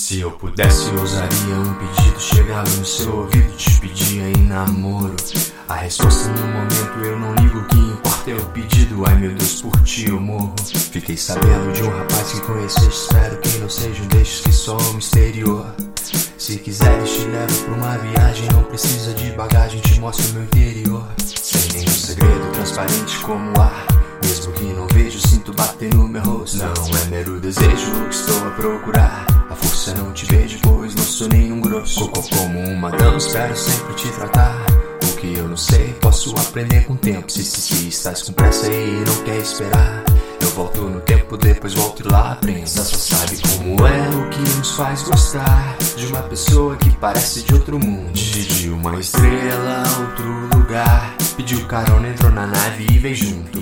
Se eu pudesse, eu ousaria um pedido. Chegava no seu ouvido e te pedia em namoro. A resposta no momento eu não ligo, o que importa é o pedido. Ai meu Deus, por ti eu morro. Fiquei sabendo de um rapaz que conheceste, espero que não seja um destes que só ama exterior. Se quiseres te levo pra uma viagem, não precisa de bagagem, te mostro o meu interior. Sem nenhum segredo, transparente como o ar. Mesmo que não vejo, sinto bater no meu rosto. Não é mero desejo o que estou a procurar. A força não te vejo, pois não sou nenhum grosso. Como uma dama, espero sempre te tratar. O que eu não sei, posso aprender com o tempo. Se estás com pressa e não quer esperar, eu volto no tempo, depois volto e lá aprendo. Só sabe como é o que nos faz gostar de uma pessoa que parece de outro mundo. De uma estrela a outro lugar. Pediu carona, entrou na nave e veio junto.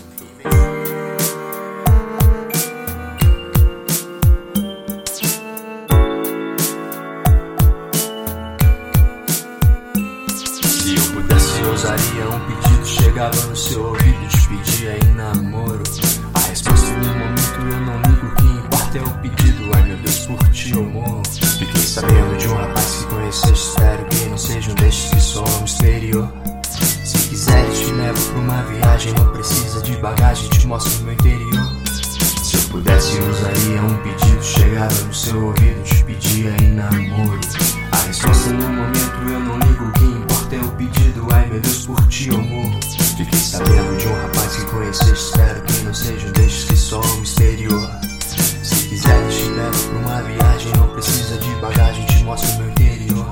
Se eu pudesse, eu ousaria um pedido. Chegava no seu ouvido e te pedia em namoro. A resposta no momento eu não ligo, o que importa é o pedido. Ai meu Deus, por ti eu morro. Fiquei sabendo de um rapaz que conheceste, espero que não seja um destes que só ama exterior. Se quiseres te levo pra uma viagem, não precisa de bagagem, te mostro o meu interior. Se eu pudesse, eu usaria um pedido. Chegava no seu ouvido e te pedia em namoro. A resposta no momento eu não ligo, o que importa é o pedido. Ai meu Deus, por ti eu morro. Fiquei sabendo de um rapaz que conheceste, espero que não seja um destes que só ama exterior. Se quiseres te levo pra uma viagem, não precisa de bagagem, te mostro o meu interior.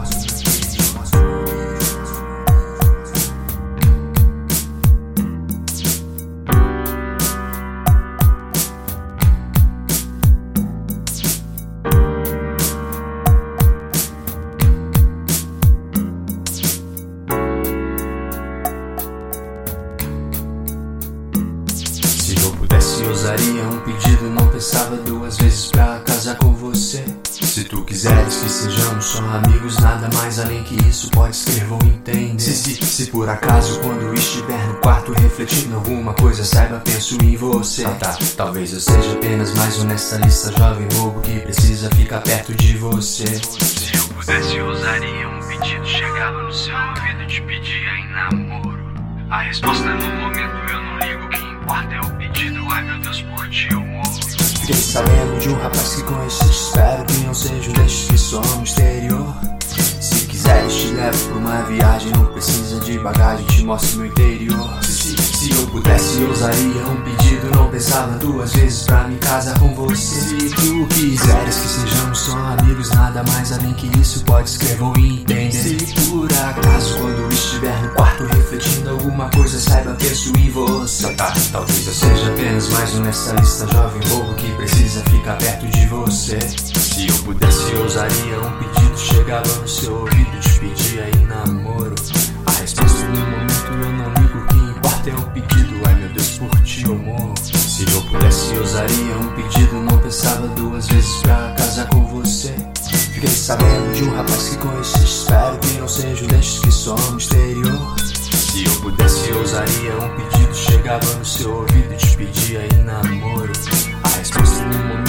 Se eu usaria um pedido, não pensava duas vezes pra casar com você. Se tu quiseres que sejamos só amigos, nada mais além que isso pode escrever ou entender. Se por acaso quando estiver no quarto refletindo alguma coisa, saiba, penso em você. Talvez eu seja apenas mais um nessa lista, jovem bobo que precisa ficar perto de você. Se eu pudesse, eu usaria um pedido. Chegava no seu ouvido e te pedia em namoro. A resposta no momento eu não ligo, o que importa é o pedido. Ai meu Deus, por ti eu morro. Fiquei sabendo de um rapaz que conheceste, espero que não seja um destes que só ama exterior. Se quiseres te levo pra uma viagem, não precisa de bagagem, te mostro o meu interior. Se eu pudesse, eu usaria um pedido. Não pensava duas vezes pra me casar com você. Se tu quiseres que sejamos só amigos, nada mais além que isso pode escrever ou entender. Se por acaso quando estiver no quarto refletindo alguma coisa, saiba, penso em você. Talvez eu seja apenas mais um nessa lista, jovem bobo que precisa ficar perto de você. Se eu pudesse, eu usaria um pedido. Chegava no seu ouvido e te pedia em namoro. A resposta no momento eu não ligo, o que importa é o pedido. Ai meu Deus, por ti eu morro. Se eu pudesse, eu usaria um pedido. Não pensava duas vezes pra casar com você. Fiquei sabendo de um rapaz que conheceste, espero que não seja um destes que só ama exterior. Se eu pudesse, eu usaria um pedido. Chegava no seu ouvido e te pedia em namoro. A resposta no momento